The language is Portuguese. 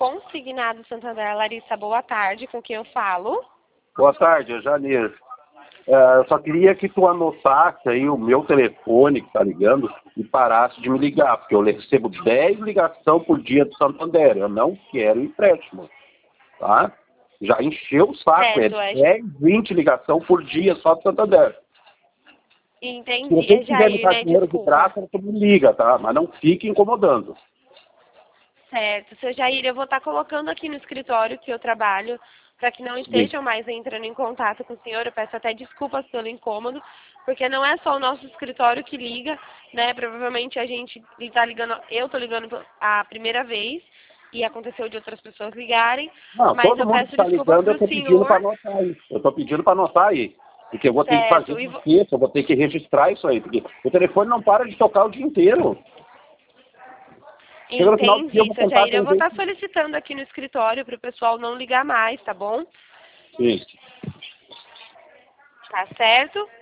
Consignado Santander. Larissa, boa tarde, com quem eu falo? Boa tarde, é Janeiro. Eu só queria que tu anotasse aí o meu telefone que tá ligando e parasse de me ligar, porque eu recebo 10 ligações por dia do Santander. Eu não quero empréstimo, tá? Já encheu o saco, Certo, é 10, 20 ligações por dia só do Santander. Entendi, Se você quiser me Jair, dar né? dinheiro de Desculpa. graça, tu me liga, tá? Mas não fique incomodando. Certo, seu Jair, eu vou estar colocando aqui no escritório que eu trabalho, para que não estejam mais entrando em contato com o senhor. Eu peço até desculpas pelo incômodo, porque não é só o nosso escritório que liga, né? Provavelmente a gente está ligando, eu estou ligando a primeira vez, e aconteceu de outras pessoas ligarem, Não, mas todo eu mundo que peço está desculpas ligando, para eu o estou pedindo para senhor. anotar aí. Eu estou pedindo para anotar aí. Porque eu vou ter que fazer Certo, e uma ficha, eu vou ter que registrar isso aí, porque o telefone não para de tocar o dia inteiro. Chega no final do dia, eu entendi, vou seu tentar Jair, eu vou atender. estar solicitando aqui no escritório para o pessoal não ligar mais, tá bom? Sim. Tá certo?